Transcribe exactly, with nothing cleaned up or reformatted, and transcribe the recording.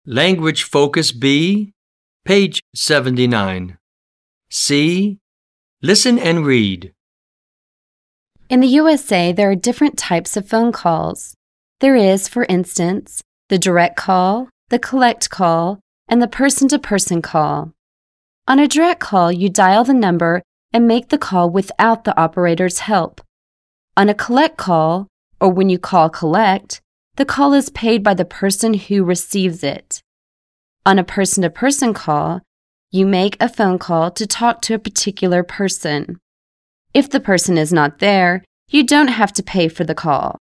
Language Focus B, page seventy-nine. C. Listen and read. In the U S A, there are different types of phone calls. There is, for instance, the direct call, the collect call, and the person-to-person call. On a direct call, you dial the number and make the call without the operator's help. On a collect call, or when you call collect, the call is paid by the person who receives it. On a person-to-person call, you make a phone call to talk to a particular person. If the person is not there, you don't have to pay for the call.